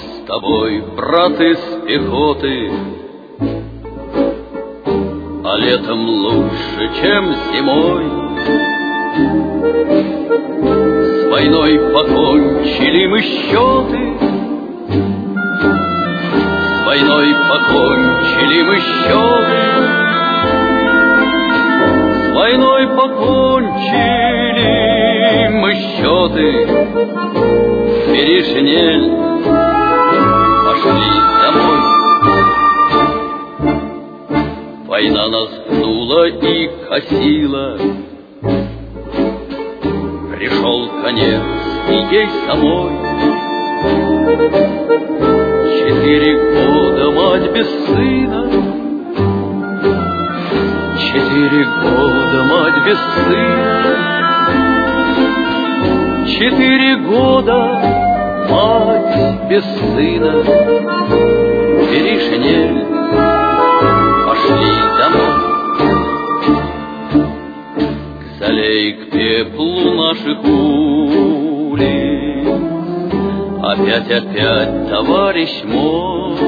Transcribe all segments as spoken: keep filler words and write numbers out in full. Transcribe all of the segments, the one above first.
с тобой, брат из пехоты, а летом лучше, чем зимой. С войной покончили мы счеты, с войной покончили мы счеты, с войной покончили мы счеты. Бери шинель, пошли домой. Война нас гнула и косила, пришел конец и ей самой. Четыре года мать без сына, четыре года мать без сына, четыре года мать без сына. Бери шинель, пошли домой. К соле и к пеплу наших улиц опять, опять, товарищ мой,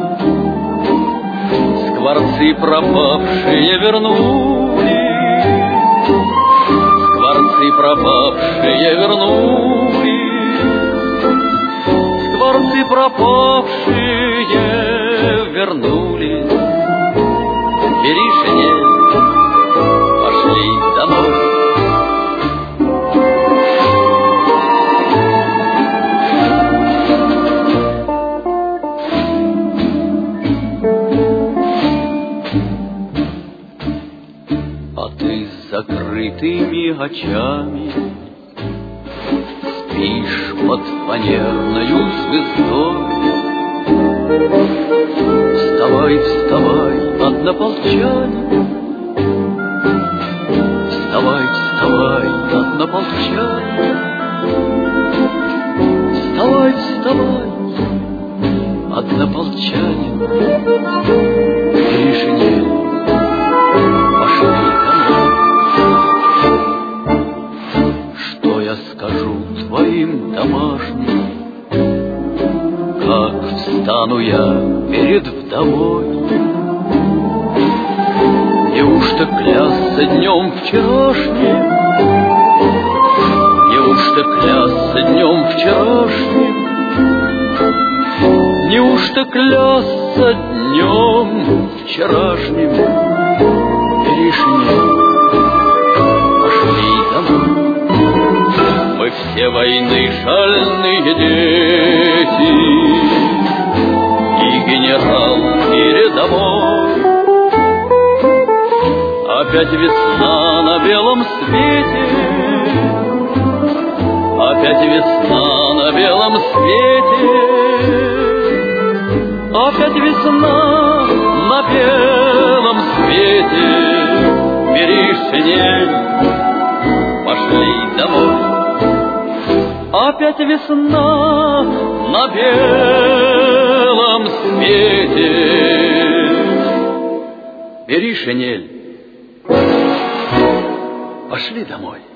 скворцы пропавшие вернулись, скворцы пропавшие вернулись, скворцы пропавшие вернулись. Бери шинель, пошли домой. А ты с закрытыми очами спишь под фанерною звездой. Вставай, вставай, однополчанин, вставай, вставай, однополчанин, вставай, вставай, однополчанин. Бери шинель, пошли домой. Что я скажу твоим домашним, как встану я перед вдовой? Неужто клясться днем вчерашним, неужто клясться днем вчерашним, неужто клясться днем вчерашним? Бери шинель, пошли домой. Мы все войны шальные дети, и генерал передовой. Опять весна на белом свете, опять весна на белом свете, опять весна на белом свете. Бери шинель, пошли домой. Опять весна на белом свете. Бери шинель, пошли домой.